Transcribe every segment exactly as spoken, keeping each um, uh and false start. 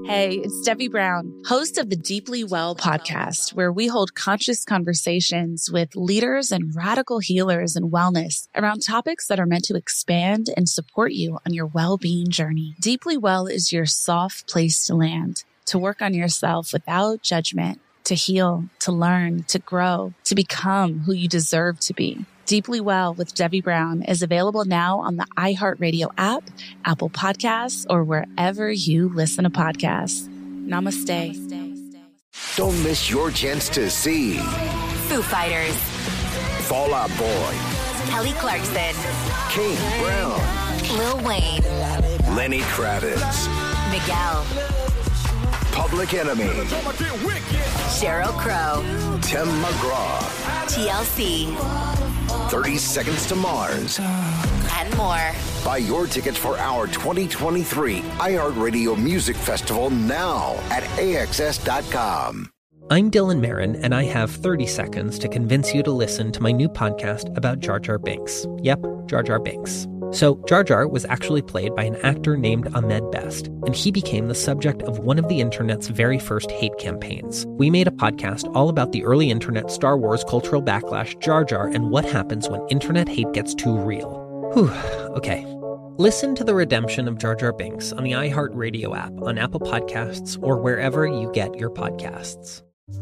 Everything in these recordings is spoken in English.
Hey, it's Debbie Brown, host of the Deeply Well podcast, where we hold conscious conversations with leaders and radical healers in wellness around topics that are meant to expand and support you on your well-being journey. Deeply Well is your soft place to land, to work on yourself without judgment, to heal, to learn, to grow, to become who you deserve to be. Deeply Well with Debbie Brown is available now on the iHeartRadio app, Apple Podcasts, or wherever you listen to podcasts. Namaste. Don't miss your chance to see Foo Fighters, Fall Out Boy, Kelly Clarkson, Kane Brown, Lil Wayne, Lenny Kravitz, Miguel, Public Enemy, Sheryl Crow, Tim McGraw, T L C, thirty Seconds to Mars, and more. Buy your tickets for our twenty twenty-three iHeartRadio Music Festival now at A X S dot com. I'm Dylan Marin, and I have thirty seconds to convince you to listen to my new podcast about Jar Jar Binks. Yep, Jar Jar Binks. So, Jar Jar was actually played by an actor named Ahmed Best, and he became the subject of one of the internet's very first hate campaigns. We made a podcast all about the early internet Star Wars cultural backlash, Jar Jar, and what happens when internet hate gets too real. Whew, okay. Listen to the redemption of Jar Jar Binks on the iHeartRadio app, on Apple Podcasts, or wherever you get your podcasts.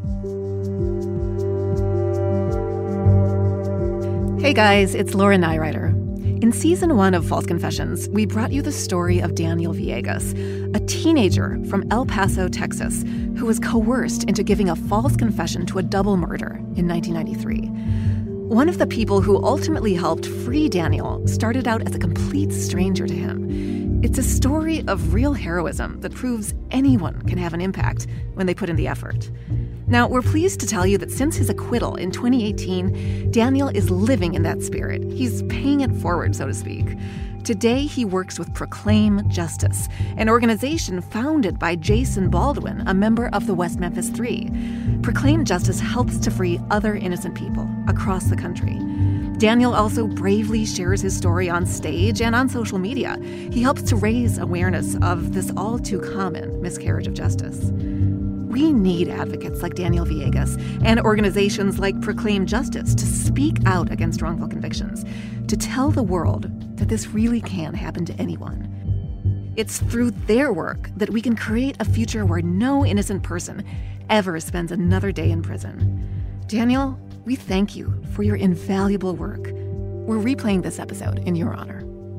Hey guys, it's Laura Nyrider. In season one of False Confessions, we brought you the story of Daniel Villegas, a teenager from El Paso, Texas, who was coerced into giving a false confession to a double murder in nineteen ninety-three. One of the people who ultimately helped free Daniel started out as a complete stranger to him. It's a story of real heroism that proves anyone can have an impact when they put in the effort. Now, we're pleased to tell you that since his acquittal in twenty eighteen, Daniel is living in that spirit. He's paying it forward, so to speak. Today, he works with Proclaim Justice, an organization founded by Jason Baldwin, a member of the West Memphis Three. Proclaim Justice helps to free other innocent people across the country. Daniel also bravely shares his story on stage and on social media. He helps to raise awareness of this all-too-common miscarriage of justice. We need advocates like Daniel Villegas and organizations like Proclaim Justice to speak out against wrongful convictions, to tell the world that this really can happen to anyone. It's through their work that we can create a future where no innocent person ever spends another day in prison. Daniel, we thank you for your invaluable work. We're replaying this episode in your honor.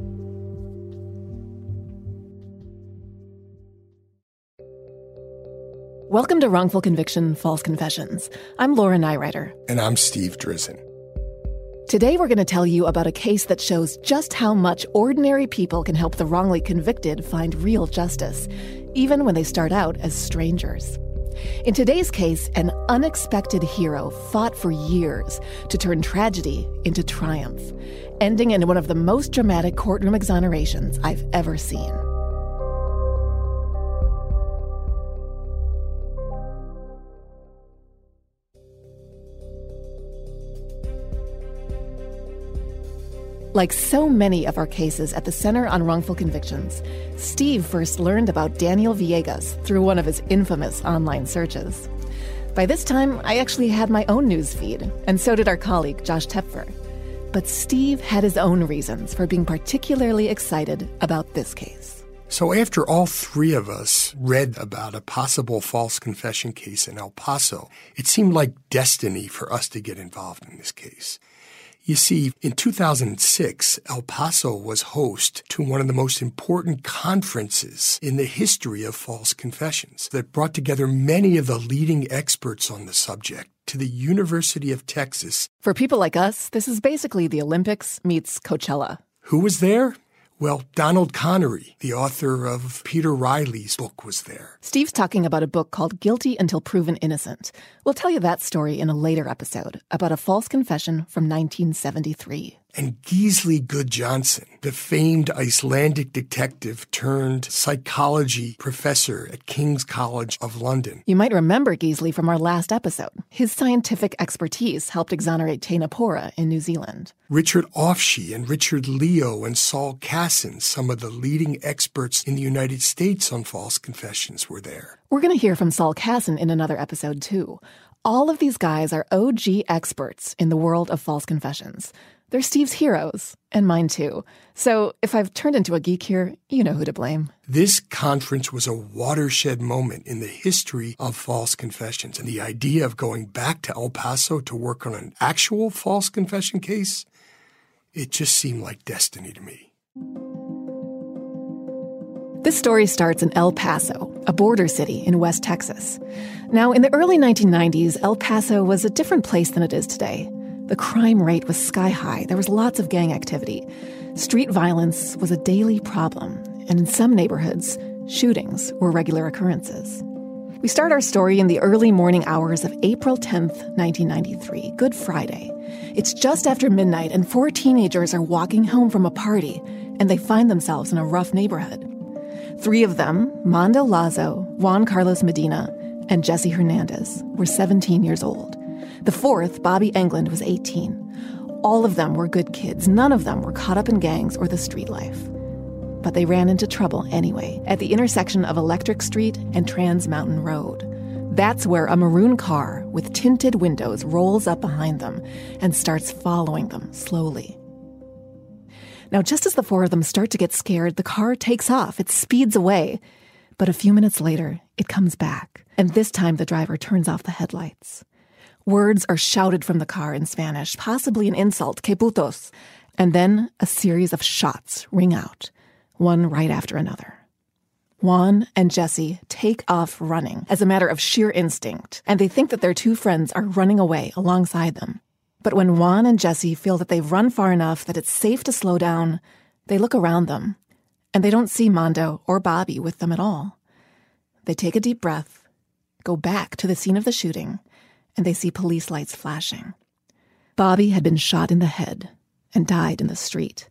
Welcome to Wrongful Conviction, False Confessions. I'm Laura Nyrider. And I'm Steve Drizin. Today we're going to tell you about a case that shows just how much ordinary people can help the wrongly convicted find real justice, even when they start out as strangers. In today's case, an unexpected hero fought for years to turn tragedy into triumph, ending in one of the most dramatic courtroom exonerations I've ever seen. Like so many of our cases at the Center on Wrongful Convictions, Steve first learned about Daniel Villegas through one of his infamous online searches. By this time, I actually had my own news feed, and so did our colleague, Josh Tepfer. But Steve had his own reasons for being particularly excited about this case. So after all three of us read about a possible false confession case in El Paso, it seemed like destiny for us to get involved in this case. You see, in two thousand six, El Paso was host to one of the most important conferences in the history of false confessions that brought together many of the leading experts on the subject to the University of Texas. For people like us, this is basically the Olympics meets Coachella. Who was there? Well, Donald Connery, the author of Peter Riley's book, was there. Steve's talking about a book called Guilty Until Proven Innocent. We'll tell you that story in a later episode about a false confession from nineteen seventy-three. and Gisli Gudjohnsen, the famed Icelandic detective turned psychology professor at King's College of London. You might remember Gisli from our last episode. His scientific expertise helped exonerate Tena Pora in New Zealand. Richard Offshee and Richard Leo and Saul Kassin, some of the leading experts in the United States on false confessions, were there. We're going to hear from Saul Kassin in another episode, too. All of these guys are O G experts in the world of false confessions. They're Steve's heroes, and mine too. So if I've turned into a geek here, you know who to blame. This conference was a watershed moment in the history of false confessions, and the idea of going back to El Paso to work on an actual false confession case, it just seemed like destiny to me. This story starts in El Paso, a border city in West Texas. Now, in the early nineteen nineties, El Paso was a different place than it is today. The crime rate was sky high. There was lots of gang activity. Street violence was a daily problem, and in some neighborhoods, shootings were regular occurrences. We start our story in the early morning hours of April tenth, nineteen ninety-three, Good Friday. It's just after midnight, and four teenagers are walking home from a party, and they find themselves in a rough neighborhood. Three of them, Mondo Lazo, Juan Carlos Medina, and Jesse Hernandez, were seventeen years old. The fourth, Bobby Englund, was eighteen. All of them were good kids. None of them were caught up in gangs or the street life. But they ran into trouble anyway, at the intersection of Electric Street and Trans Mountain Road. That's where a maroon car with tinted windows rolls up behind them and starts following them slowly. Now, just as the four of them start to get scared, the car takes off. It speeds away. But a few minutes later, it comes back. And this time, the driver turns off the headlights. Words are shouted from the car in Spanish, possibly an insult, que putos. And then a series of shots ring out, one right after another. Juan and Jesse take off running as a matter of sheer instinct, and they think that their two friends are running away alongside them. But when Juan and Jesse feel that they've run far enough that it's safe to slow down, they look around them, and they don't see Mondo or Bobby with them at all. They take a deep breath, go back to the scene of the shooting, and they see police lights flashing. Bobby had been shot in the head and died in the street.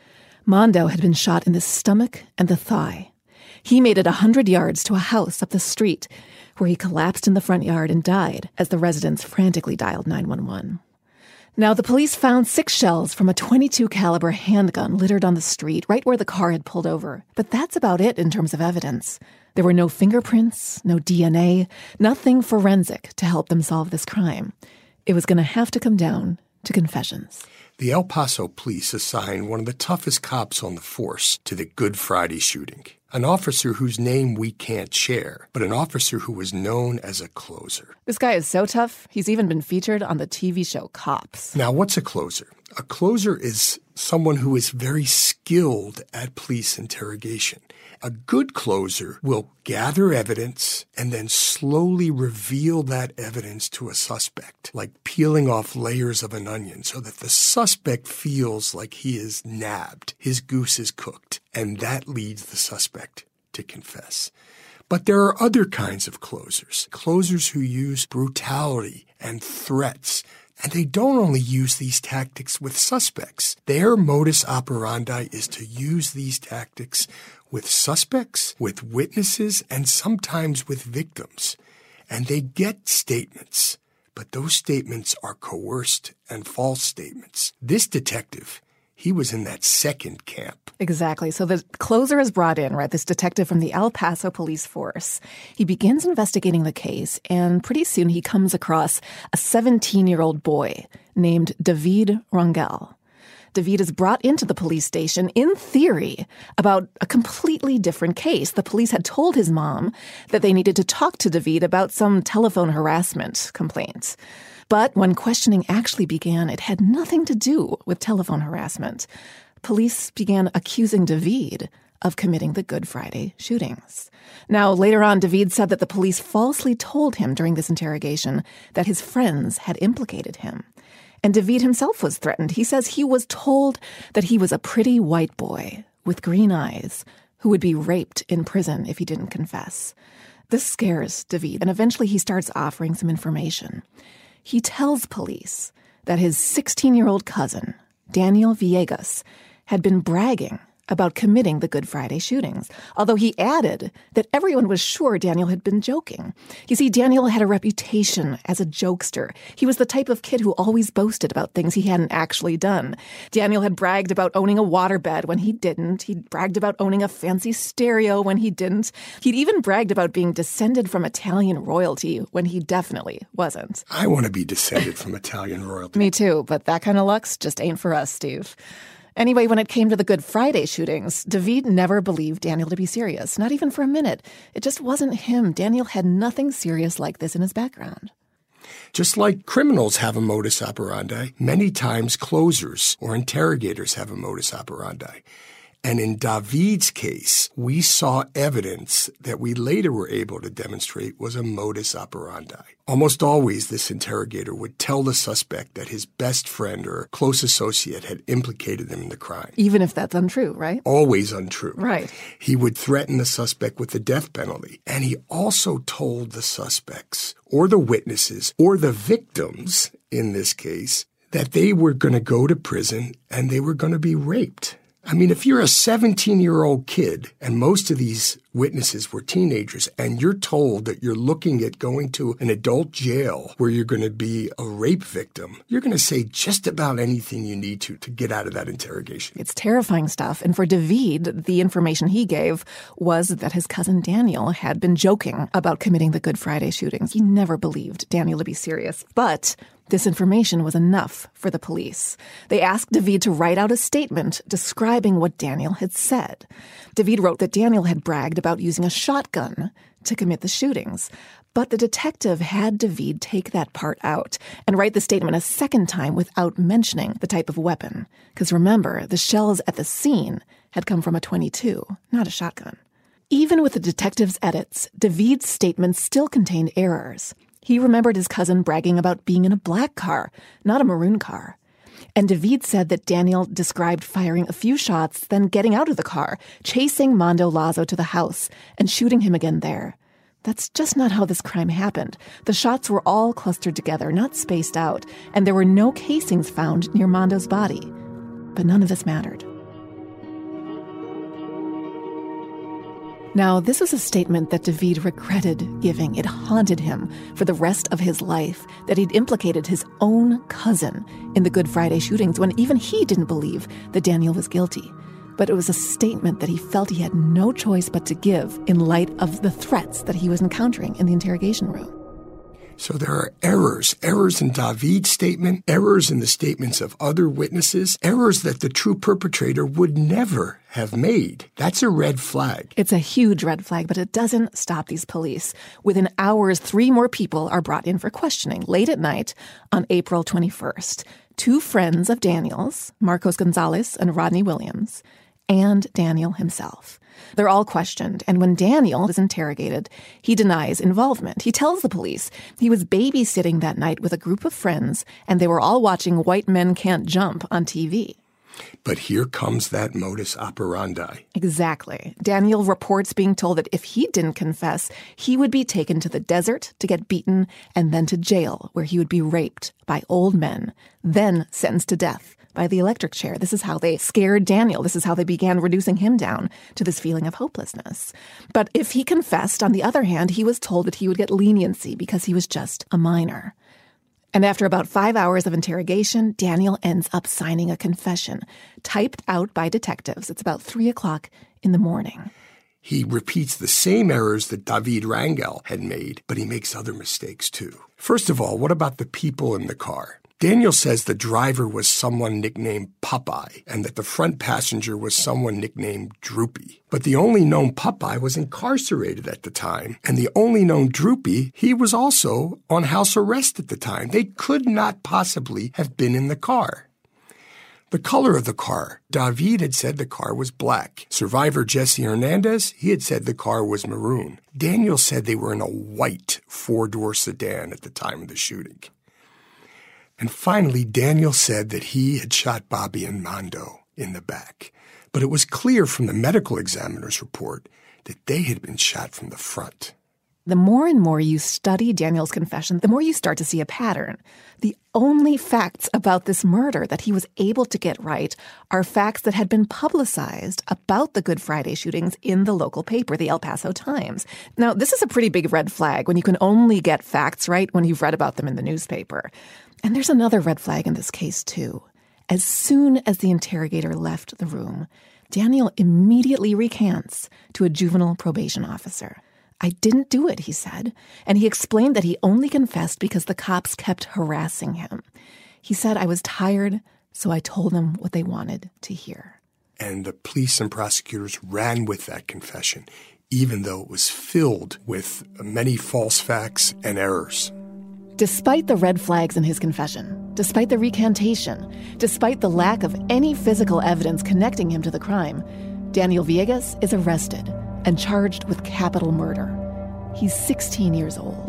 Mondo had been shot in the stomach and the thigh. He made it a hundred yards to a house up the street, where he collapsed in the front yard and died as the residents frantically dialed nine one one. Now, the police found six shells from a twenty-two caliber handgun littered on the street right where the car had pulled over. But that's about it in terms of evidence. There were no fingerprints, no D N A, nothing forensic to help them solve this crime. It was going to have to come down to confessions. The El Paso police assigned one of the toughest cops on the force to the Good Friday shooting. An officer whose name we can't share, but an officer who was known as a closer. This guy is so tough, he's even been featured on the T V show Cops. Now, what's a closer? A closer is someone who is very skilled at police interrogation. A good closer will gather evidence and then slowly reveal that evidence to a suspect, like peeling off layers of an onion so that the suspect feels like he is nabbed, his goose is cooked, and that leads the suspect to confess. But there are other kinds of closers, closers who use brutality and threats. And they don't only use these tactics with suspects. Their modus operandi is to use these tactics with suspects, with witnesses, and sometimes with victims. And they get statements, but those statements are coerced and false statements. This detective, he was in that second camp. Exactly. So the closer is brought in, right? This detective from the El Paso police force. He begins investigating the case, and pretty soon he comes across a seventeen-year-old boy named David Rangel. David is brought into the police station, in theory, about a completely different case. The police had told his mom that they needed to talk to David about some telephone harassment complaint. But when questioning actually began, it had nothing to do with telephone harassment. Police began accusing David of committing the Good Friday shootings. Now, later on, David said that the police falsely told him during this interrogation that his friends had implicated him. And David himself was threatened. He says he was told that he was a pretty white boy with green eyes who would be raped in prison if he didn't confess. This scares David, and eventually he starts offering some information. He tells police that his sixteen-year-old cousin, Daniel Villegas, had been bragging about committing the Good Friday shootings, although he added that everyone was sure Daniel had been joking. You see, Daniel had a reputation as a jokester. He was the type of kid who always boasted about things he hadn't actually done. Daniel had bragged about owning a waterbed when he didn't. He'd bragged about owning a fancy stereo when he didn't. He'd even bragged about being descended from Italian royalty when he definitely wasn't. I want to be descended from Italian royalty. Me too, but that kind of luck's just ain't for us, Steve. Anyway, when it came to the Good Friday shootings, David never believed Daniel to be serious, not even for a minute. It just wasn't him. Daniel had nothing serious like this in his background. Just like criminals have a modus operandi, many times closers or interrogators have a modus operandi. And in David's case, we saw evidence that we later were able to demonstrate was a modus operandi. Almost always, this interrogator would tell the suspect that his best friend or close associate had implicated him in the crime. Even if that's untrue, right? Always untrue. Right. He would threaten the suspect with the death penalty. And he also told the suspects or the witnesses or the victims in this case that they were going to go to prison and they were going to be raped. I mean, if you're a seventeen-year-old kid, and most of these witnesses were teenagers, and you're told that you're looking at going to an adult jail where you're going to be a rape victim, you're going to say just about anything you need to to get out of that interrogation. It's terrifying stuff. And for David, the information he gave was that his cousin Daniel had been joking about committing the Good Friday shootings. He never believed Daniel to be serious. But this information was enough for the police. They asked David to write out a statement describing what Daniel had said. David wrote that Daniel had bragged about using a shotgun to commit the shootings. But the detective had David take that part out and write the statement a second time without mentioning the type of weapon. Because remember, the shells at the scene had come from a twenty-two, not a shotgun. Even with the detective's edits, David's statement still contained errors. He remembered his cousin bragging about being in a black car, not a maroon car. And David said that Daniel described firing a few shots, then getting out of the car, chasing Mondo Lazo to the house, and shooting him again there. That's just not how this crime happened. The shots were all clustered together, not spaced out, and there were no casings found near Mondo's body. But none of this mattered. Now, this was a statement that David regretted giving. It haunted him for the rest of his life that he'd implicated his own cousin in the Good Friday shootings when even he didn't believe that Daniel was guilty. But it was a statement that he felt he had no choice but to give in light of the threats that he was encountering in the interrogation room. So there are errors, errors in David's statement, errors in the statements of other witnesses, errors that the true perpetrator would never have made. That's a red flag. It's a huge red flag, but it doesn't stop these police. Within hours, three more people are brought in for questioning late at night on April twenty-first. Two friends of Daniel's, Marcos Gonzalez and Rodney Williams, and Daniel himself. They're all questioned, and when Daniel is interrogated, he denies involvement. He tells the police he was babysitting that night with a group of friends, and they were all watching White Men Can't Jump on T V. But here comes that modus operandi. Exactly. Daniel reports being told that if he didn't confess, he would be taken to the desert to get beaten and then to jail, where he would be raped by old men, then sentenced to death by the electric chair. This is how they scared Daniel. This is how they began reducing him down to this feeling of hopelessness. But if he confessed, on the other hand, he was told that he would get leniency because he was just a minor. And after about five hours of interrogation, Daniel ends up signing a confession, typed out by detectives. It's about three o'clock in the morning. He repeats the same errors that David Rangel had made, but he makes other mistakes too. First of all, what about the people in the car? Daniel says the driver was someone nicknamed Popeye and that the front passenger was someone nicknamed Droopy. But the only known Popeye was incarcerated at the time, and the only known Droopy, he was also on house arrest at the time. They could not possibly have been in the car. The color of the car. David had said the car was black. Survivor Jesse Hernandez, he had said the car was maroon. Daniel said they were in a white four-door sedan at the time of the shooting. And finally, Daniel said that he had shot Bobby and Mondo in the back. But it was clear from the medical examiner's report that they had been shot from the front. The more and more you study Daniel's confession, the more you start to see a pattern. The only facts about this murder that he was able to get right are facts that had been publicized about the Good Friday shootings in the local paper, the El Paso Times. Now, this is a pretty big red flag when you can only get facts right when you've read about them in the newspaper. And there's another red flag in this case, too. As soon as the interrogator left the room, Daniel immediately recants to a juvenile probation officer. I didn't do it, he said, and he explained that he only confessed because the cops kept harassing him. He said, I was tired, so I told them what they wanted to hear. And the police and prosecutors ran with that confession, even though it was filled with many false facts and errors. Despite the red flags in his confession, despite the recantation, despite the lack of any physical evidence connecting him to the crime, Daniel Villegas is arrested and charged with capital murder. He's sixteen years old.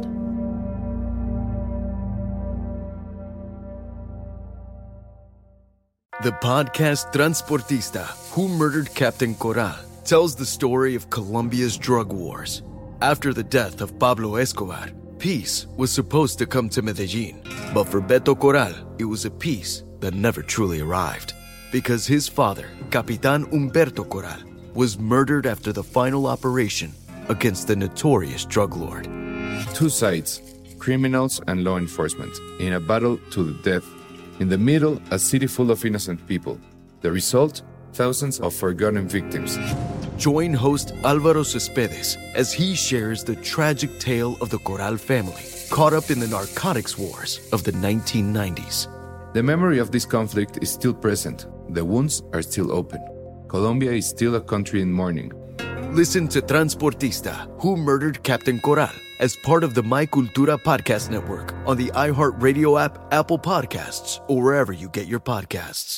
The podcast Transportista, Who Murdered Captain Corral, tells the story of Colombia's drug wars. After the death of Pablo Escobar, peace was supposed to come to Medellin. But for Beto Corral, it was a peace that never truly arrived. Because his father, Capitan Humberto Corral, was murdered after the final operation against the notorious drug lord. Two sides, criminals and law enforcement, in a battle to the death. In the middle, a city full of innocent people. The result? Thousands of forgotten victims. Join host Alvaro Cespedes as he shares the tragic tale of the Corral family, caught up in the narcotics wars of the nineteen nineties. The memory of this conflict is still present. The wounds are still open. Colombia is still a country in mourning. Listen to Transportista, Who Murdered Captain Corral, as part of the My Cultura podcast network on the iHeartRadio app, Apple Podcasts, or wherever you get your podcasts.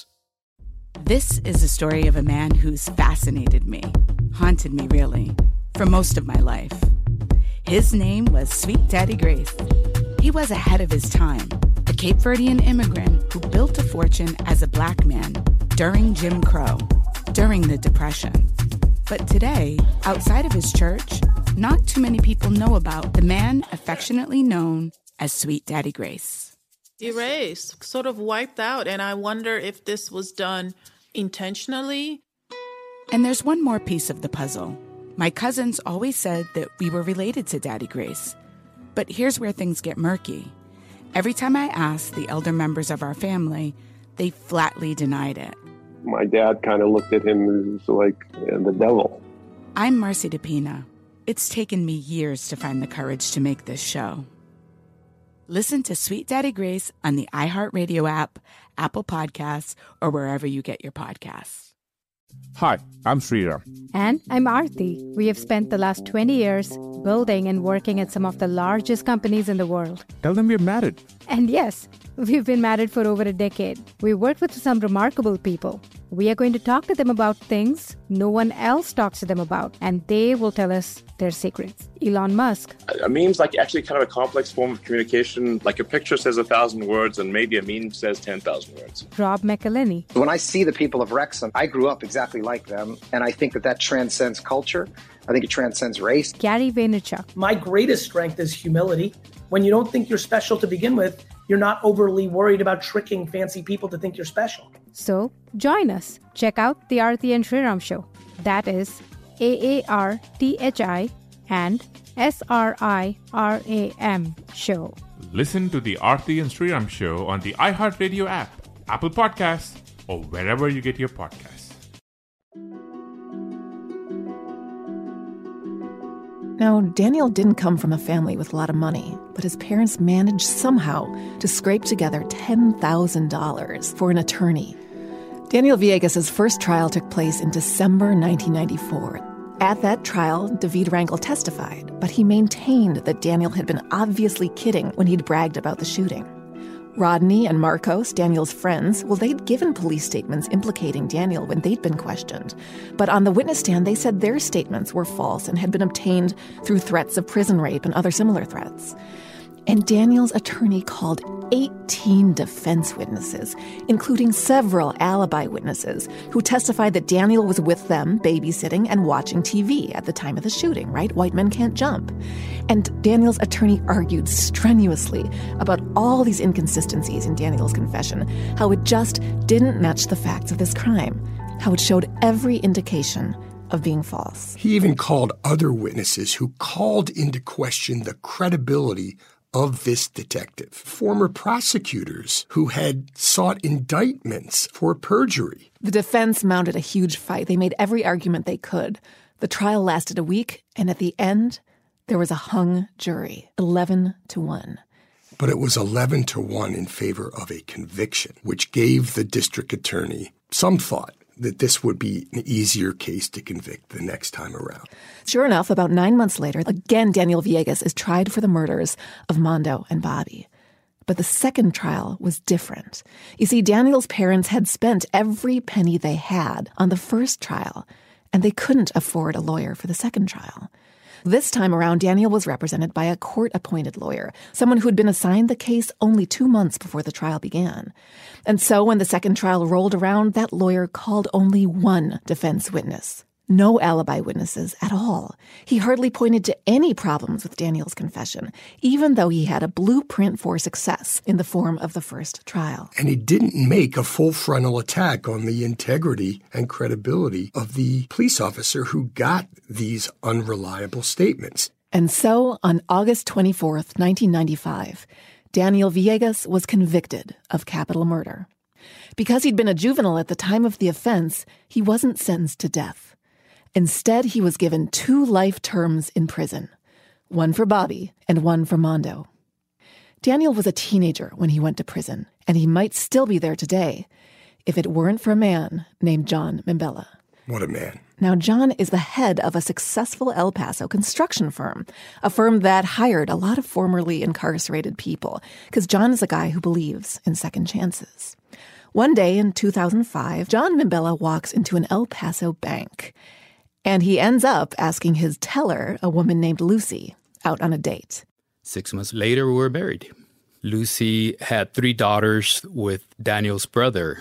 This is the story of a man who's fascinated me, haunted me really, for most of my life. His name was Sweet Daddy Grace. He was ahead of his time, a Cape Verdean immigrant who built a fortune as a black man during Jim Crow, during the Depression. But today, outside of his church, not too many people know about the man affectionately known as Sweet Daddy Grace. Erased, sort of wiped out, and I wonder if this was done intentionally. And there's one more piece of the puzzle. My cousins always said that we were related to Daddy Grace. But here's where things get murky. Every time I asked the elder members of our family, they flatly denied it. My dad kind of looked at him as like uh, the devil. I'm Marcy DePina. It's taken me years to find the courage to make this show. Listen to Sweet Daddy Grace on the iHeartRadio app, Apple Podcasts, or wherever you get your podcasts. Hi, I'm Sriram. And I'm Aarti. We have spent the last twenty years building and working at some of the largest companies in the world. Tell them we're married. And yes, we've been married for over a decade. We worked with some remarkable people. We are going to talk to them about things no one else talks to them about, and they will tell us their secrets. Elon Musk. A meme's like actually kind of a complex form of communication. Like a picture says a thousand words, and maybe a meme says ten thousand words. Rob McElhenney. When I see the people of Wrexham, I grew up exactly like them, and I think that that transcends culture. I think it transcends race. Gary Vaynerchuk. My greatest strength is humility. When you don't think you're special to begin with, you're not overly worried about tricking fancy people to think you're special. So join us. Check out the Aarti and Sriram Show. That is A A R T H I and S R I R A M Show. Listen to the Aarti and Sriram Show on the iHeartRadio app, Apple Podcasts, or wherever you get your podcasts. Now, Daniel didn't come from a family with a lot of money, but his parents managed somehow to scrape together ten thousand dollars for an attorney. Daniel Villegas' first trial took place in December nineteen ninety-four. At that trial, David Rangel testified, but he maintained that Daniel had been obviously kidding when he'd bragged about the shooting. Rodney and Marcos, Daniel's friends, well, they'd given police statements implicating Daniel when they'd been questioned. But on the witness stand, they said their statements were false and had been obtained through threats of prison rape and other similar threats. And Daniel's attorney called eighteen defense witnesses, including several alibi witnesses who testified that Daniel was with them babysitting and watching T V at the time of the shooting, right? White men can't jump. And Daniel's attorney argued strenuously about all these inconsistencies in Daniel's confession, how it just didn't match the facts of this crime, how it showed every indication of being false. He even called other witnesses who called into question the credibility of this detective, former prosecutors who had sought indictments for perjury. The defense mounted a huge fight. They made every argument they could. The trial lasted a week, and at the end, there was a hung jury, eleven to one. But it was eleven to one in favor of a conviction, which gave the district attorney some thought that this would be an easier case to convict the next time around. Sure enough, about nine months later, again, Daniel Villegas is tried for the murders of Mondo and Bobby. But the second trial was different. You see, Daniel's parents had spent every penny they had on the first trial, and they couldn't afford a lawyer for the second trial. This time around, Daniel was represented by a court-appointed lawyer, someone who had been assigned the case only two months before the trial began. And so when the second trial rolled around, that lawyer called only one defense witness. No alibi witnesses at all. He hardly pointed to any problems with Daniel's confession, even though he had a blueprint for success in the form of the first trial. And he didn't make a full frontal attack on the integrity and credibility of the police officer who got these unreliable statements. And so, on August twenty-fourth, nineteen ninety-five, Daniel Villegas was convicted of capital murder. Because he'd been a juvenile at the time of the offense, he wasn't sentenced to death. Instead, he was given two life terms in prison, one for Bobby and one for Mondo. Daniel was a teenager when he went to prison, and he might still be there today if it weren't for a man named John Mimbella. What a man. Now, John is the head of a successful El Paso construction firm, a firm that hired a lot of formerly incarcerated people, because John is a guy who believes in second chances. One day in two thousand five, John Mimbella walks into an El Paso bank, and he ends up asking his teller, a woman named Lucy, out on a date. Six months later, we were married. Lucy had three daughters with Daniel's brother.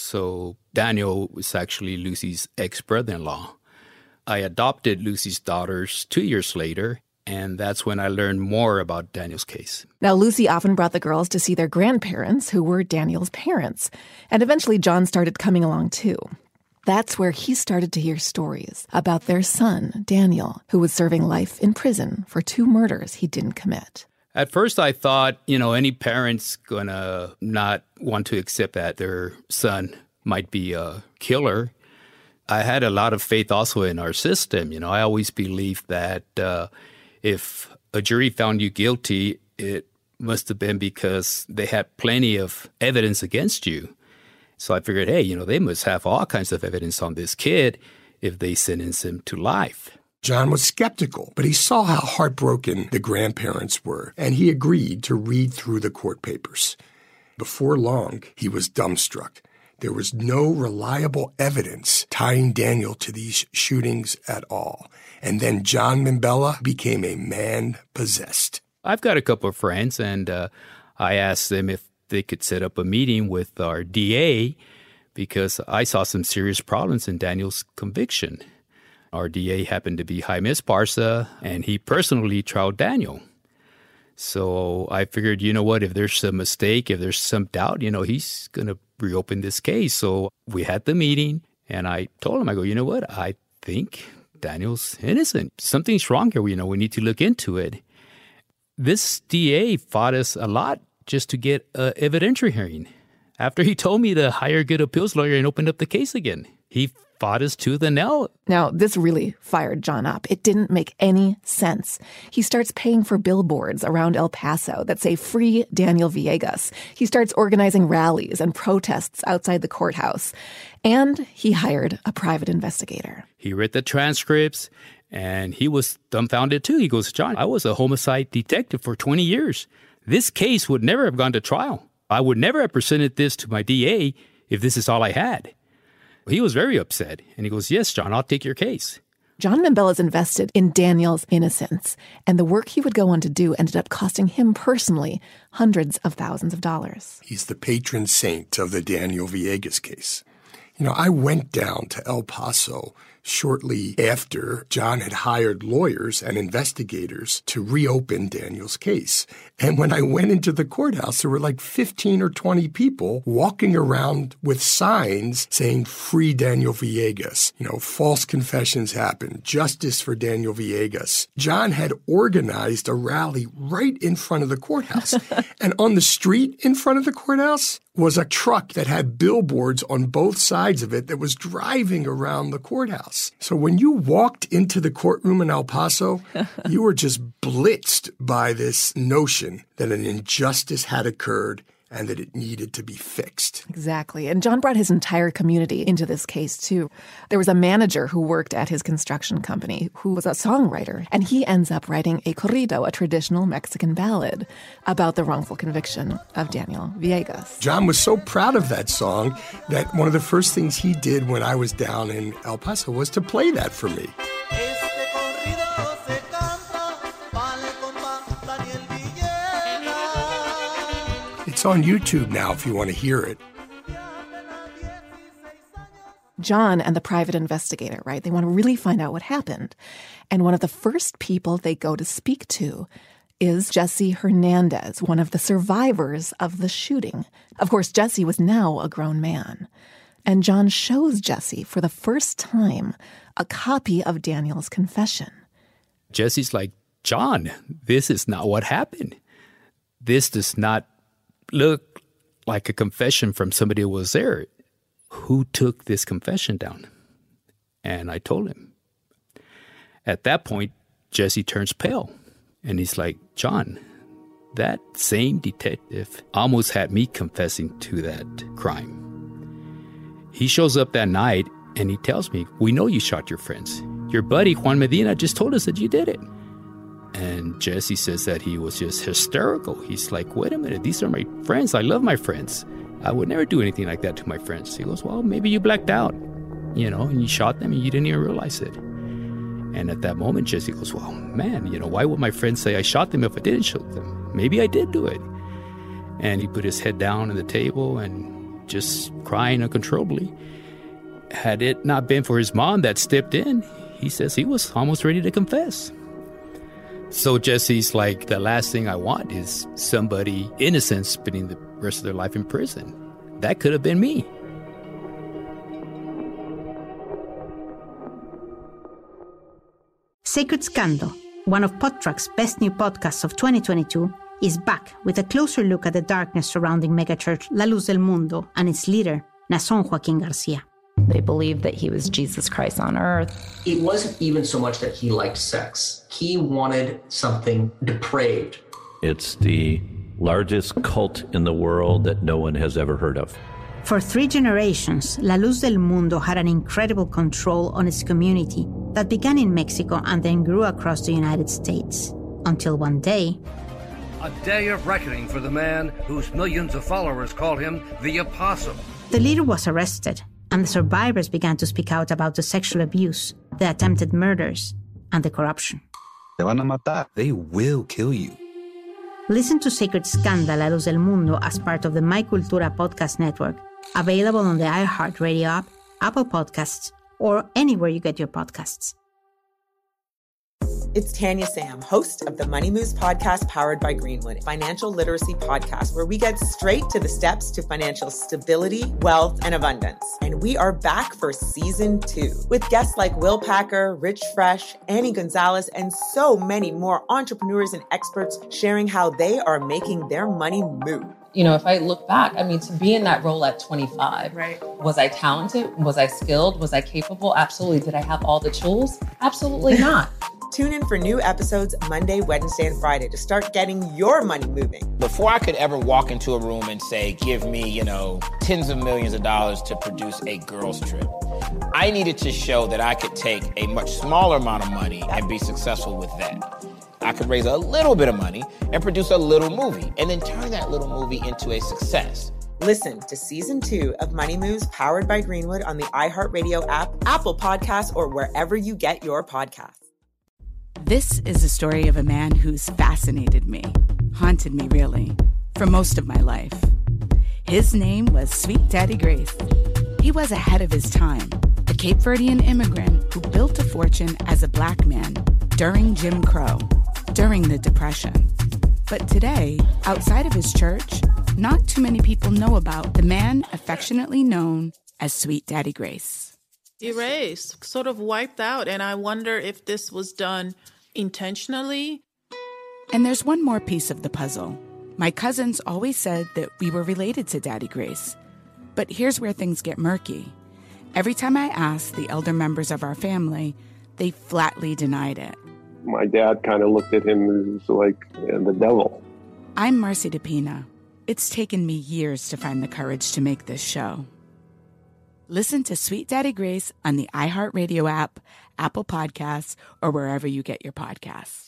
So Daniel was actually Lucy's ex-brother-in-law. I adopted Lucy's daughters two years later, and that's when I learned more about Daniel's case. Now, Lucy often brought the girls to see their grandparents, who were Daniel's parents. And eventually, John started coming along, too. That's where he started to hear stories about their son, Daniel, who was serving life in prison for two murders he didn't commit. At first, I thought, you know, any parent's gonna not want to accept that their son might be a killer. I had a lot of faith also in our system. You know, I always believed that uh, if a jury found you guilty, it must have been because they had plenty of evidence against you. So I figured, hey, you know, they must have all kinds of evidence on this kid if they sentence him to life. John was skeptical, but he saw how heartbroken the grandparents were, and he agreed to read through the court papers. Before long, he was dumbstruck. There was no reliable evidence tying Daniel to these shootings at all. And then John Mimbella became a man possessed. I've got a couple of friends, and uh, I asked them if they could set up a meeting with our D A because I saw some serious problems in Daniel's conviction. Our D A happened to be Jaime Esparza, and he personally trialed Daniel. So I figured, you know what, if there's a mistake, if there's some doubt, you know, he's going to reopen this case. So we had the meeting, and I told him, I go, you know what, I think Daniel's innocent. Something's wrong here. You know, we need to look into it. This D A fought us a lot just to get an evidentiary hearing. After he told me to hire a good appeals lawyer and open up the case again, he fought us tooth and nail. Now, this really fired John up. It didn't make any sense. He starts paying for billboards around El Paso that say "Free Daniel Villegas." He starts organizing rallies and protests outside the courthouse. And he hired a private investigator. He read the transcripts, and he was dumbfounded too. He goes, John, I was a homicide detective for twenty years. This case would never have gone to trial. I would never have presented this to my D A if this is all I had. He was very upset, and he goes, yes, John, I'll take your case. John Mambella's invested in Daniel's innocence, and the work he would go on to do ended up costing him personally hundreds of thousands of dollars. He's the patron saint of the Daniel Villegas case. You know, I went down to El Paso shortly after John had hired lawyers and investigators to reopen Daniel's case. And when I went into the courthouse, there were like fifteen or twenty people walking around with signs saying, "Free Daniel Villegas." You know, false confessions happened. Justice for Daniel Villegas. John had organized a rally right in front of the courthouse. And on the street in front of the courthouse was a truck that had billboards on both sides of it that was driving around the courthouse. So when you walked into the courtroom in El Paso, you were just blitzed by this notion that an injustice had occurred and that it needed to be fixed. Exactly. And John brought his entire community into this case, too. There was a manager who worked at his construction company who was a songwriter, and he ends up writing a corrido, a traditional Mexican ballad, about the wrongful conviction of Daniel Villegas. John was so proud of that song that one of the first things he did when I was down in El Paso was to play that for me. It's on YouTube now if you want to hear it. John and the private investigator, right? They want to really find out what happened. And one of the first people they go to speak to is Jesse Hernandez, one of the survivors of the shooting. Of course, Jesse was now a grown man. And John shows Jesse for the first time a copy of Daniel's confession. Jesse's like, "John, this is not what happened. This does not look like a confession from somebody who was there. Who took this confession down?" And I told him. At that point, Jesse turns pale. And he's like, "John, that same detective almost had me confessing to that crime. He shows up that night and he tells me, 'We know you shot your friends. Your buddy, Juan Medina, just told us that you did it.'" And Jesse says that he was just hysterical. He's like, "Wait a minute, these are my friends. I love my friends. I would never do anything like that to my friends." He goes, "Well, maybe you blacked out, you know, and you shot them and you didn't even realize it." And at that moment, Jesse goes, "Well, man, you know, why would my friends say I shot them if I didn't shoot them? Maybe I did do it." And he put his head down on the table and just crying uncontrollably. Had it not been for his mom that stepped in, he says he was almost ready to confess. So Jesse's like, the last thing I want is somebody innocent spending the rest of their life in prison. That could have been me. Sacred Scandal, one of PodTrack's best new podcasts of twenty twenty-two, is back with a closer look at the darkness surrounding megachurch La Luz del Mundo and its leader, Nason Joaquin Garcia. They believed that he was Jesus Christ on earth. It wasn't even so much that he liked sex. He wanted something depraved. It's the largest cult in the world that no one has ever heard of. For three generations, La Luz del Mundo had an incredible control on its community that began in Mexico and then grew across the United States. Until one day... A day of reckoning for the man whose millions of followers call him the Apostle. The leader was arrested, and the survivors began to speak out about the sexual abuse, the attempted murders, and the corruption. Te van a matar. They will kill you. Listen to Sacred Scandal La Luz del Mundo as part of the My Cultura podcast network, available on the iHeartRadio app, Apple Podcasts, or anywhere you get your podcasts. It's Tanya Sam, host of the Money Moves podcast powered by Greenwood, financial literacy podcast, where we get straight to the steps to financial stability, wealth, and abundance. And we are back for season two with guests like Will Packer, Rich Fresh, Annie Gonzalez, and so many more entrepreneurs and experts sharing how they are making their money move. You know, if I look back, I mean, to be in that role at twenty-five, right? Was I talented? Was I skilled? Was I capable? Absolutely. Did I have all the tools? Absolutely not. Tune in for new episodes Monday, Wednesday, and Friday to start getting your money moving. Before I could ever walk into a room and say, give me, you know, tens of millions of dollars to produce a girls trip, I needed to show that I could take a much smaller amount of money and be successful with that. I could raise a little bit of money and produce a little movie and then turn that little movie into a success. Listen to season two of Money Moves powered by Greenwood on the iHeartRadio app, Apple Podcasts, or wherever you get your podcasts. This is a story of a man who's fascinated me, haunted me really, for most of my life. His name was Sweet Daddy Grace. He was ahead of his time, a Cape Verdean immigrant who built a fortune as a black man during Jim Crow, during the Depression. But today, outside of his church, not too many people know about the man affectionately known as Sweet Daddy Grace. Erased, sort of wiped out, and I wonder if this was done intentionally. And there's one more piece of the puzzle. My cousins always said that we were related to Daddy Grace. But here's where things get murky. Every time I asked the elder members of our family, they flatly denied it. My dad kind of looked at him as like yeah, the devil. I'm Marcy DePina. It's taken me years to find the courage to make this show. Listen to Sweet Daddy Grace on the iHeartRadio app, Apple Podcasts, or wherever you get your podcasts.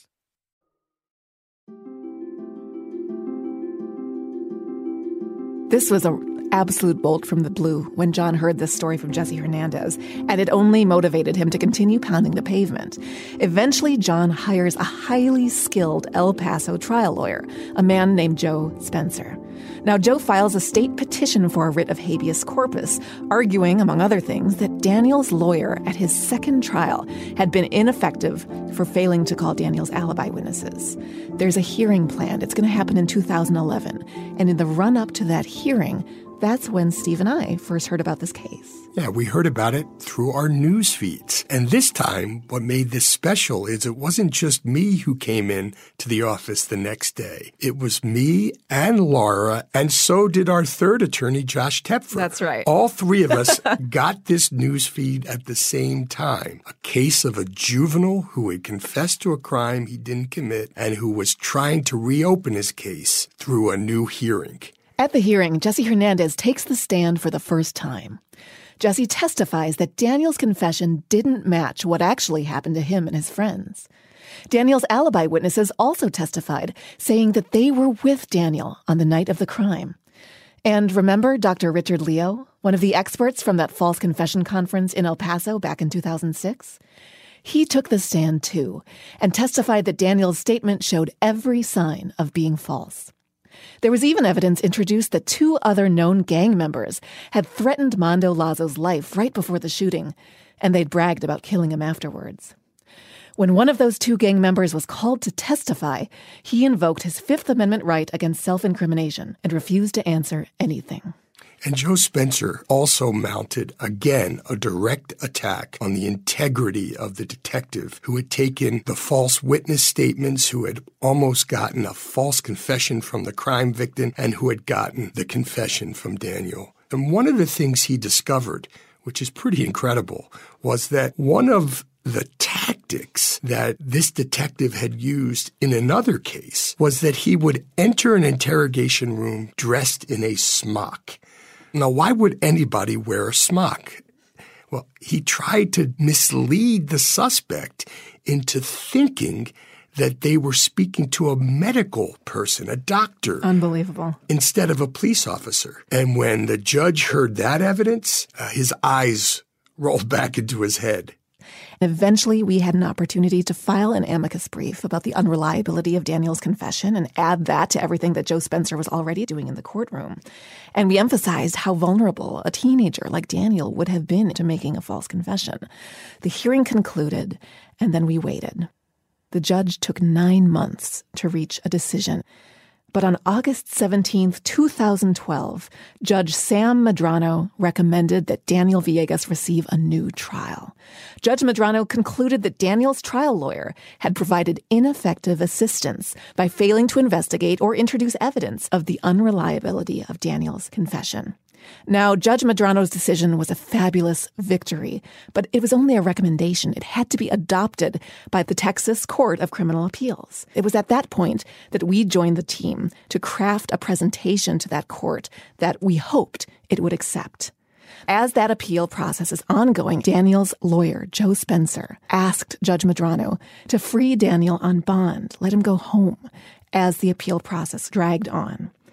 This was an absolute bolt from the blue when John heard this story from Jesse Hernandez, and it only motivated him to continue pounding the pavement. Eventually, John hires a highly skilled El Paso trial lawyer, a man named Joe Spencer. Now, Joe files a state petition for a writ of habeas corpus, arguing, among other things, that Daniel's lawyer at his second trial had been ineffective for failing to call Daniel's alibi witnesses. There's a hearing planned. It's going to happen in two thousand eleven. And in the run-up to that hearing, that's when Steve and I first heard about this case. Yeah, we heard about it through our news feeds. And this time, what made this special is it wasn't just me who came in to the office the next day. It was me and Laura, and so did our third attorney, Josh Tepfer. That's right. All three of us got this news feed at the same time. A case of a juvenile who had confessed to a crime he didn't commit and who was trying to reopen his case through a new hearing. At the hearing, Jesse Hernandez takes the stand for the first time. Jesse testifies that Daniel's confession didn't match what actually happened to him and his friends. Daniel's alibi witnesses also testified, saying that they were with Daniel on the night of the crime. And remember Doctor Richard Leo, one of the experts from that false confession conference in El Paso back in two thousand six? He took the stand too and testified that Daniel's statement showed every sign of being false. There was even evidence introduced that two other known gang members had threatened Mando Lazo's life right before the shooting, and they'd bragged about killing him afterwards. When one of those two gang members was called to testify, he invoked his Fifth Amendment right against self-incrimination and refused to answer anything. And Joe Spencer also mounted, again, a direct attack on the integrity of the detective who had taken the false witness statements, who had almost gotten a false confession from the crime victim, and who had gotten the confession from Daniel. And one of the things he discovered, which is pretty incredible, was that one of the tactics that this detective had used in another case was that he would enter an interrogation room dressed in a smock. Now, why would anybody wear a smock? Well, he tried to mislead the suspect into thinking that they were speaking to a medical person, a doctor. Unbelievable. Instead of a police officer. And when the judge heard that evidence, uh, his eyes rolled back into his head. Eventually, we had an opportunity to file an amicus brief about the unreliability of Daniel's confession and add that to everything that Joe Spencer was already doing in the courtroom. And we emphasized how vulnerable a teenager like Daniel would have been to making a false confession. The hearing concluded, and then we waited. The judge took nine months to reach a decision. But on August seventeenth, two thousand twelve, Judge Sam Medrano recommended that Daniel Villegas receive a new trial. Judge Medrano concluded that Daniel's trial lawyer had provided ineffective assistance by failing to investigate or introduce evidence of the unreliability of Daniel's confession. Now, Judge Medrano's decision was a fabulous victory, but it was only a recommendation. It had to be adopted by the Texas Court of Criminal Appeals. It was at that point that we joined the team to craft a presentation to that court that we hoped it would accept. As that appeal process is ongoing, Daniel's lawyer, Joe Spencer, asked Judge Medrano to free Daniel on bond, let him go home, as the appeal process dragged on.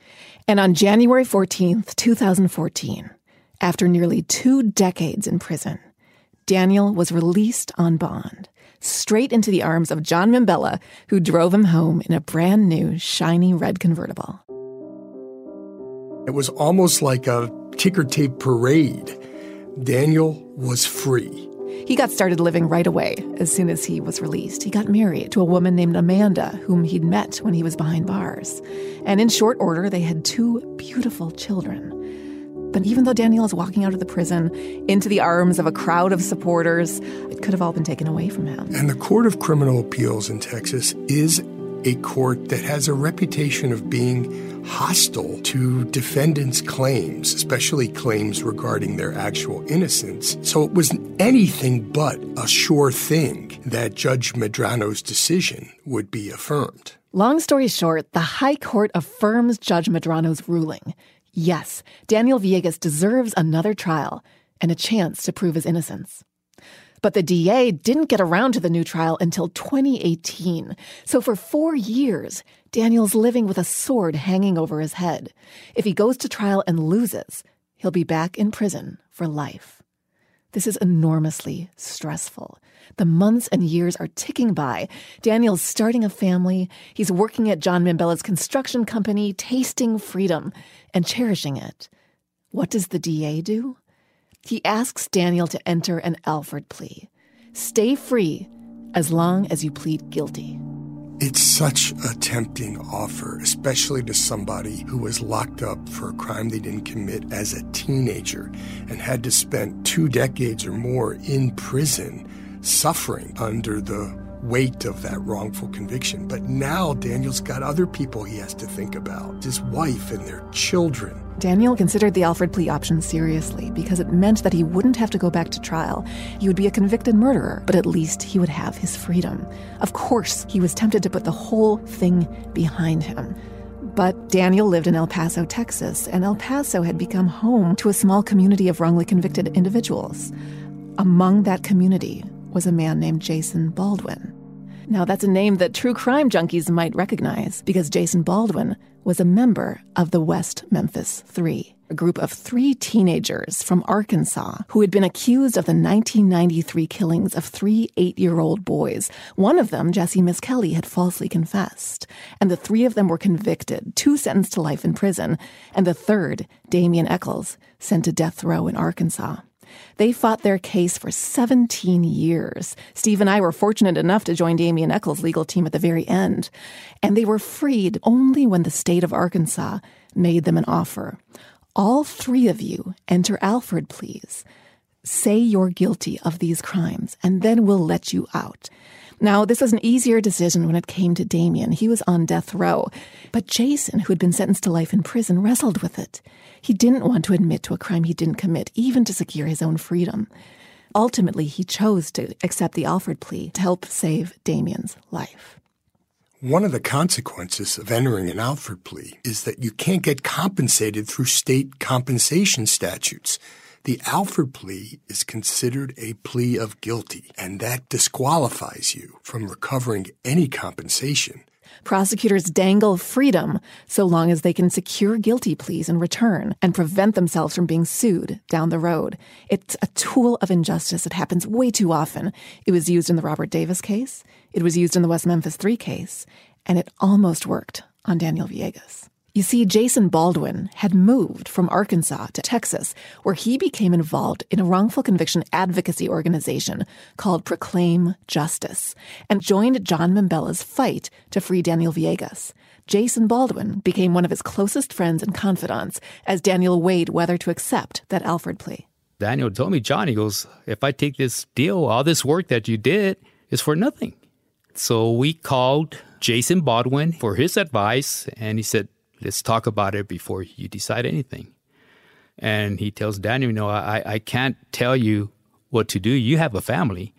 And on January fourteenth, twenty fourteen, after nearly two decades in prison, Daniel was released on bond, straight into the arms of John Mimbella, who drove him home in a brand new, shiny red convertible. It was almost like a ticker tape parade. Daniel was free. He got started living right away as soon as he was released. He got married to a woman named Amanda, whom he'd met when he was behind bars. And in short order, they had two beautiful children. But even though Daniel is walking out of the prison into the arms of a crowd of supporters, it could have all been taken away from him. And the Court of Criminal Appeals in Texas is a court that has a reputation of being hostile to defendants' claims, especially claims regarding their actual innocence. So it was anything but a sure thing that Judge Medrano's decision would be affirmed. Long story short, the High Court affirms Judge Medrano's ruling. Yes, Daniel Villegas deserves another trial and a chance to prove his innocence. But the D A didn't get around to the new trial until twenty eighteen. So for four years, Daniel's living with a sword hanging over his head. If he goes to trial and loses, he'll be back in prison for life. This is enormously stressful. The months and years are ticking by. Daniel's starting a family. He's working at John Mimbella's construction company, tasting freedom and cherishing it. What does the D A do? He asks Daniel to enter an Alford plea. Stay free as long as you plead guilty. It's such a tempting offer, especially to somebody who was locked up for a crime they didn't commit as a teenager and had to spend two decades or more in prison suffering under the weight of that wrongful conviction. But now Daniel's got other people he has to think about, his wife and their children. Daniel considered the Alford plea option seriously because it meant that he wouldn't have to go back to trial. He would be a convicted murderer, but at least he would have his freedom. Of course, he was tempted to put the whole thing behind him. But Daniel lived in El Paso, Texas, and El Paso had become home to a small community of wrongly convicted individuals. Among that community was a man named Jason Baldwin. Now, that's a name that true crime junkies might recognize because Jason Baldwin was a member of the West Memphis Three, a group of three teenagers from Arkansas who had been accused of the nineteen ninety-three killings of three eight-year-old boys. One of them, Jesse Miskelly, had falsely confessed, and the three of them were convicted, two sentenced to life in prison, and the third, Damian Eccles, sent to death row in Arkansas. They fought their case for seventeen years. Steve and I were fortunate enough to join Damian Eccles' legal team at the very end. And they were freed only when the state of Arkansas made them an offer. All three of you enter Alford pleas. Say you're guilty of these crimes, and then we'll let you out. Now, this was an easier decision when it came to Damian. He was on death row. But Jason, who had been sentenced to life in prison, wrestled with it. He didn't want to admit to a crime he didn't commit, even to secure his own freedom. Ultimately, he chose to accept the Alford plea to help save Damian's life. One of the consequences of entering an Alford plea is that you can't get compensated through state compensation statutes. The Alford plea is considered a plea of guilty, and that disqualifies you from recovering any compensation. Prosecutors dangle freedom so long as they can secure guilty pleas in return and prevent themselves from being sued down the road. It's a tool of injustice. It happens way too often. It was used in the Robert Davis case. It was used in the West Memphis Three case. And it almost worked on Daniel Villegas. You see, Jason Baldwin had moved from Arkansas to Texas, where he became involved in a wrongful conviction advocacy organization called Proclaim Justice and joined John Mimbella's fight to free Daniel Villegas. Jason Baldwin became one of his closest friends and confidants as Daniel weighed whether to accept that Alford plea. Daniel told me, John, he goes, if I take this deal, all this work that you did is for nothing. So we called Jason Baldwin for his advice, and he said, let's talk about it before you decide anything. And he tells Daniel, you know, I, I can't tell you what to do. You have a family.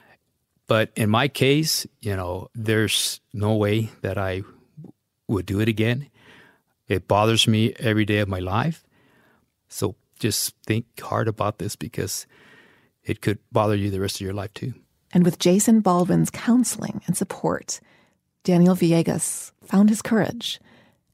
But in my case, you know, there's no way that I would do it again. It bothers me every day of my life. So just think hard about this because it could bother you the rest of your life too. And with Jason Baldwin's counseling and support, Daniel Villegas found his courage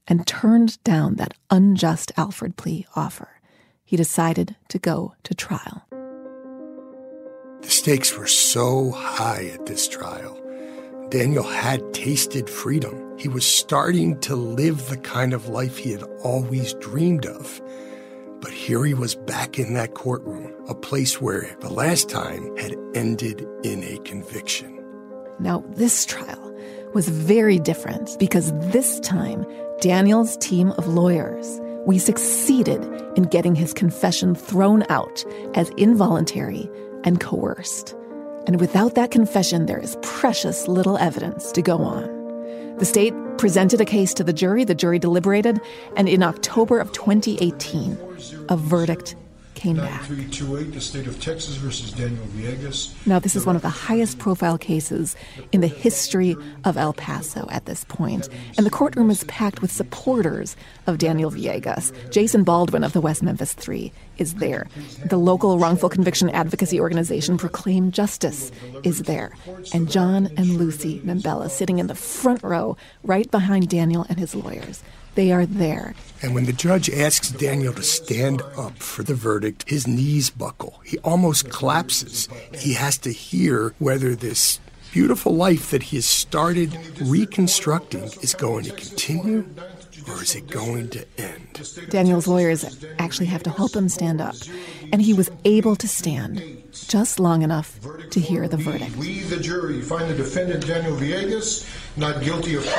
and turned down that unjust Alford plea offer. He decided to go to trial. The stakes were so high at this trial. Daniel had tasted freedom. He was starting to live the kind of life he had always dreamed of. But here he was back in that courtroom, a place where the last time had ended in a conviction. Now, this trial was very different because this time, Daniel's team of lawyers, we succeeded in getting his confession thrown out as involuntary and coerced. And without that confession, there is precious little evidence to go on. The state presented a case to the jury, the jury deliberated, and in October of twenty eighteen, a verdict came back. nine three two eight, the state of Texas versus Daniel Villegas. Now, this is one of the highest profile cases in the history of El Paso at this point, and the courtroom is packed with supporters of Daniel Villegas. Jason Baldwin of the West Memphis Three is there. The local wrongful conviction advocacy organization Proclaim Justice is there. And John and Lucy Membella sitting in the front row right behind Daniel and his lawyers. They are there. And when the judge asks Daniel to stand up for the verdict, his knees buckle. He almost collapses. He has to hear whether this beautiful life that he has started reconstructing is going to continue or is it going to end? Daniel's lawyers actually have to help him stand up. And he was able to stand just long enough to hear the verdict. We, the jury, find the defendant Daniel Villegas not guilty of...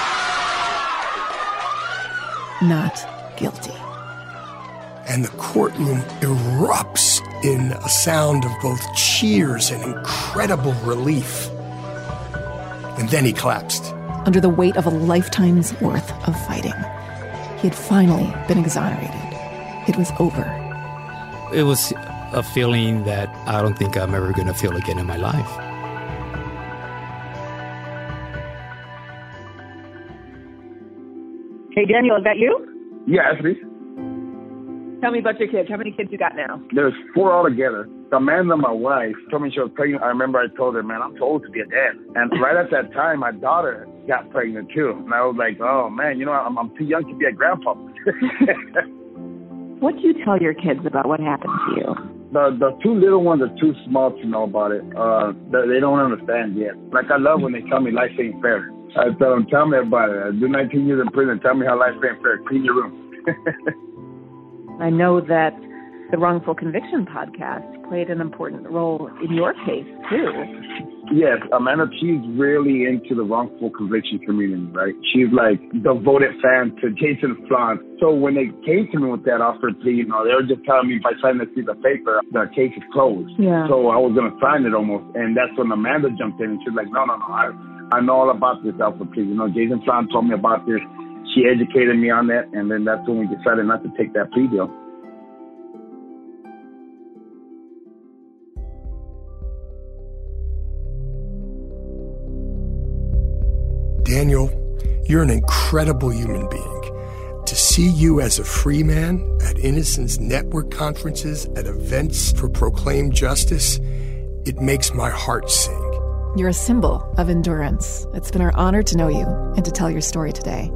Not guilty. And the courtroom erupts in a sound of both cheers and incredible relief. And then he collapsed. Under the weight of a lifetime's worth of fighting. He had finally been exonerated. It was over. It was a feeling that I don't think I'm ever going to feel again in my life. Hey, Daniel, is that you? Yeah, it's me. Tell me about your kids. How many kids you got now? There's four altogether. Amanda, my wife, told me she was pregnant. I remember I told her, man, I'm too old to be a dad. And right at that time, my daughter got pregnant too. And I was like, oh, man, you know, I'm, I'm too young to be a grandpa. What do you tell your kids about what happened to you? The the two little ones are too small to know about it. Uh, they, they don't understand yet. Like, I love when they tell me life ain't fair. I tell them, tell me about it. I do nineteen years in prison. Tell me how life ain't fair. Clean your room. I know that the Wrongful Conviction podcast played an important role in your case, too. Yes, Amanda, she's really into the wrongful conviction community, right? She's like devoted fan to Jason Flom. So when they came to me with that offer plea, you know, they were just telling me by signing this piece of paper, the case is closed. Yeah. So I was going to sign it almost. And that's when Amanda jumped in and she's like, no, no, no, I, I know all about this alpha plea. You know, Jason Flom told me about this. She educated me on that. And then that's when we decided not to take that plea deal. Daniel, you're an incredible human being. To see you as a free man at Innocence Network conferences, at events for Proclaim Justice, it makes my heart sing. You're a symbol of endurance. It's been our honor to know you and to tell your story today.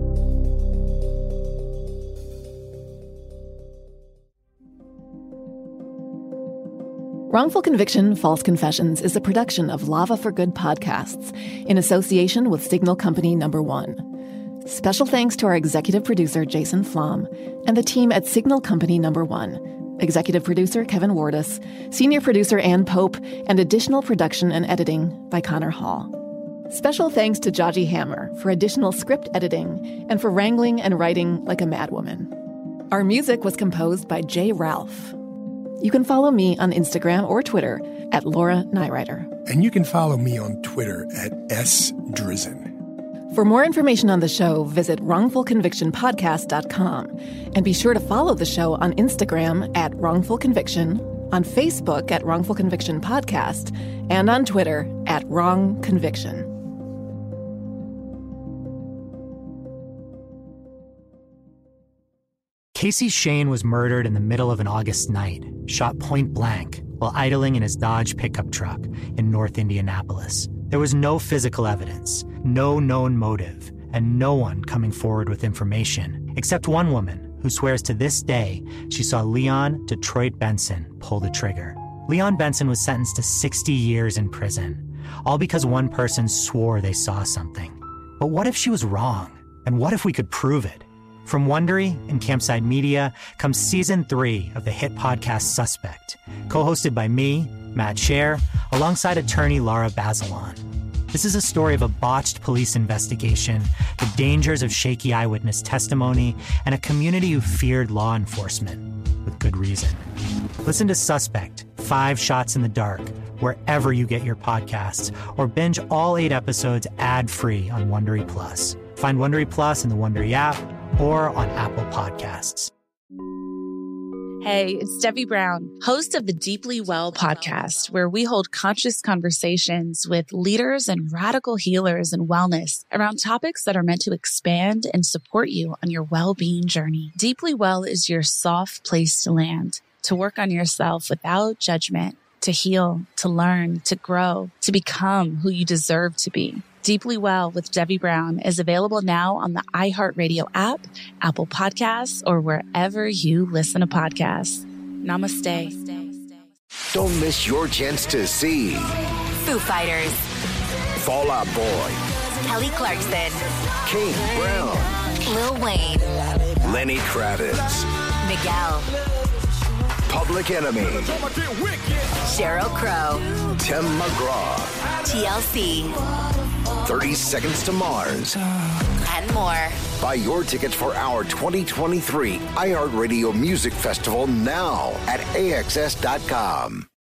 Wrongful Conviction, False Confessions is a production of Lava for Good podcasts in association with Signal Company Number One. Special thanks to our executive producer, Jason Flom, and the team at Signal Company Number One. Executive producer, Kevin Wardis, senior producer, Ann Pope, and additional production and editing by Connor Hall. Special thanks to Jaji Hammer for additional script editing and for wrangling and writing like a madwoman. Our music was composed by Jay Ralph. You can follow me on Instagram or Twitter at Laura Nyrider. And you can follow me on Twitter at S Drizzen. For more information on the show, visit wrongful conviction podcast dot com. And be sure to follow the show on Instagram at Wrongful Conviction, on Facebook at Wrongful Conviction Podcast, and on Twitter at Wrong Conviction. Casey Shane was murdered in the middle of an August night, shot point blank, while idling in his Dodge pickup truck in North Indianapolis. There was no physical evidence, no known motive, and no one coming forward with information, except one woman who swears to this day she saw Leon Detroit Benson pull the trigger. Leon Benson was sentenced to sixty years in prison, all because one person swore they saw something. But what if she was wrong? And what if we could prove it? From Wondery and Campside Media comes season three of the hit podcast Suspect, co-hosted by me, Matt Scher, alongside attorney Laura Bazelon. This is a story of a botched police investigation, the dangers of shaky eyewitness testimony, and a community who feared law enforcement, with good reason. Listen to Suspect, Five Shots in the Dark, wherever you get your podcasts, or binge all eight episodes ad-free on Wondery Plus. Find Wondery Plus in the Wondery app or on Apple Podcasts. Hey, it's Debbie Brown, host of the Deeply Well podcast, where we hold conscious conversations with leaders and radical healers in wellness around topics that are meant to expand and support you on your well-being journey. Deeply Well is your soft place to land, to work on yourself without judgment, to heal, to learn, to grow, to become who you deserve to be. Deeply Well with Debbie Brown is available now on the iHeartRadio app, Apple Podcasts, or wherever you listen to podcasts. Namaste. Don't miss your chance to see Foo Fighters, Fall Out Boy, Kelly Clarkson, Kane Brown, Lil Wayne, Lenny Kravitz, Miguel, Public Enemy, Sheryl Crow, Tim McGraw, T L C, thirty Seconds to Mars, and more. Buy your tickets for our twenty twenty-three iHeartRadio Music Festival now at A X S dot com.